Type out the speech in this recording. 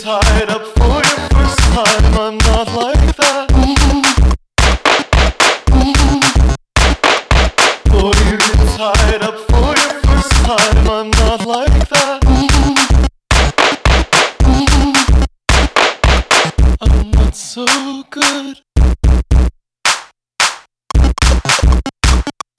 tied up for your first time. I'm not like that. Boy, you get tied up for your first time. I'm not like that.